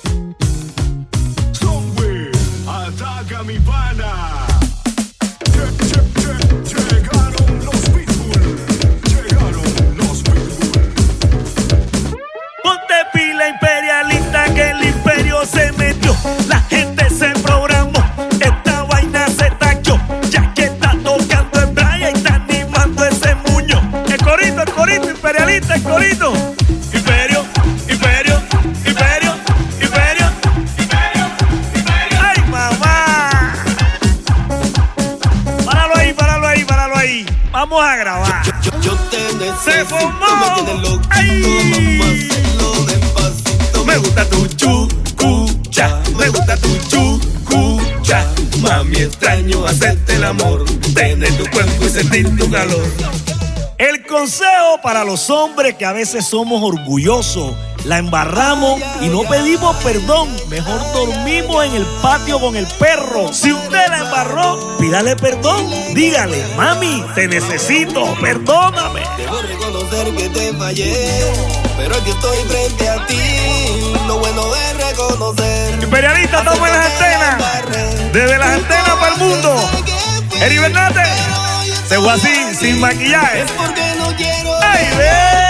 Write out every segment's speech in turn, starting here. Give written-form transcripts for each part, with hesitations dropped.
Zombie, ataca mi pana. Ponte pila imperialista que el imperio se metió. La gente se programó, esta vaina se tachó. Ya que está tocando en playa y está animando ese muño. El corito, imperialista, el corito. Imperio, imperio, imperio, imperio, imperio, imperio. ¡Ay, mamá! Páralo ahí. Vamos a grabar. Yo te necesito, se formó. Me tienes loquito, ¡Ay! vamos a hacerlo despacito. Me gusta tu chucucha, me gusta tu chucucha. Mami, extraño hacerte el amor, tener tu cuerpo y sentir tu calor. El consejo para los hombres que a veces somos orgullosos, la embarramos y no pedimos perdón. Mejor dormimos en el patio con el perro. Si usted la embarró, pídale perdón. Dígale, mami, te necesito, perdóname. Debo reconocer que te fallé, pero aquí estoy frente a ti. Lo bueno es reconocer. Imperialista, estamos en las antenas. Desde las antenas para el mundo. Eri Bernate, se fue así, sin maquillaje. Es porque no quiero. ¡Ay, ve!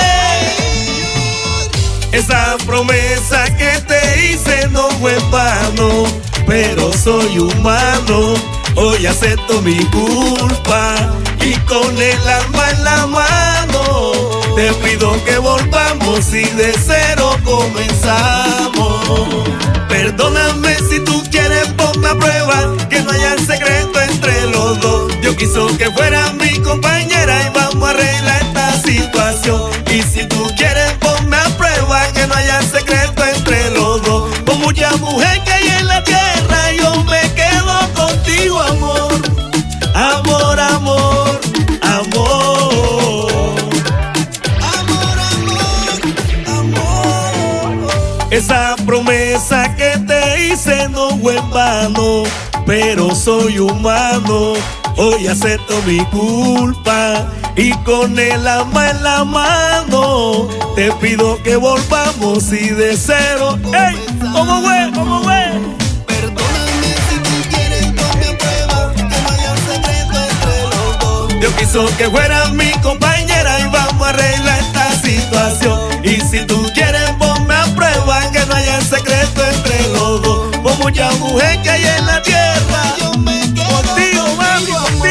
Esa promesa que te hice no fue en vano, pero soy humano. Hoy acepto mi culpa y con el alma en la mano te pido que volvamos y de cero comenzamos. Perdóname si tú quieres, ponme a prueba, que no haya secreto entre los dos. Yo quiso que fuera mi compañera y vamos a arreglar esta situación. Y si tú quieres, ponme a prueba, que no haya secreto entre los dos. Con mucha mujer que hay en la tierra, yo me quedo contigo, amor. Amor, amor, amor. Amor, amor, amor. Esa promesa que te hice no fue en vano, pero soy humano. Hoy acepto mi culpa y con el alma en la mano te pido que volvamos y de cero. ¡Ey! ¿Cómo fue? ¿Cómo fue? Perdóname si tú quieres, ponme a prueba, que no haya secreto entre los dos. Yo quiso que fueras mi compañera y vamos a arreglar esta situación. Y si tú quieres, ponme a prueba, que no haya secreto entre los dos. Por mucha mujer que hay en la tierra, Yo me quedo contigo, mami, contigo.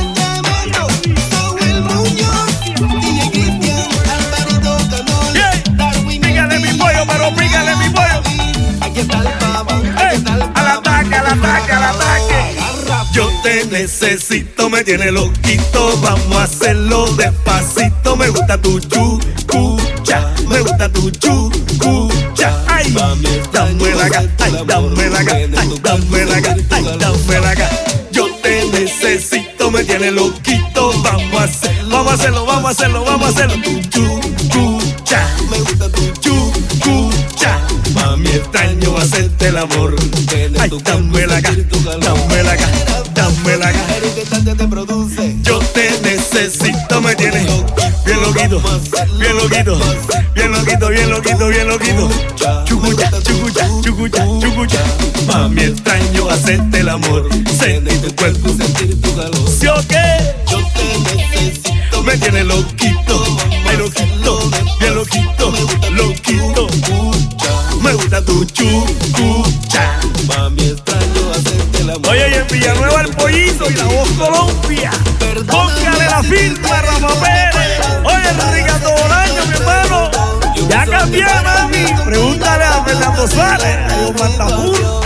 Soy el Muñoz, DJ Cristian, Alvarito Canol, Yeah. Darwin. Pícale mi pollo, pero pícale mi pollo. Aquí está el pavo, aquí ¡Ey! está el Al pavo. ataque, al ataque, al ataque. Agarra. Yo te necesito, me tiene loquito. Vamos a hacerlo despacito. Me gusta tu chucucha, me gusta tu chucucha. Ay, dame la acá, ay, dame la acá, ay, dame la acá, ay, dame la acá. Yo te necesito, me tiene loquito. Vamos a hacerlo, vamos a hacerlo, vamos a hacerlo. Tu chucucha, Me gusta tu chucucha. Mami, extraño hacerte el amor. Ay, dame la acá, dame la acá, dame la acá. Pero que tarde te produce. Yo te necesito, me tienes bien loquito, bien loquito, bien loquito, bien loquito, bien loquito. Chucucha, chucucha, chucucha, chucucha. Mami, extraño hacerte el amor, sentir tu cuerpo, Sentir tu calor. ¿sí o qué? Yo te necesito. Me tienes loquito, bien loquito, bien loquito, loquito. Me gusta tu chucucha. Mami, extraño hacerte el amor. Oye, y en Villanueva el Pollito y la Voz Colombia. Póngale la firma a Rafa Pérez. Oye, Ricardo Bolaño, mi hermano. Ya cambié, mami. Pregúntale a Fernando Suárez, a Omar Tafur.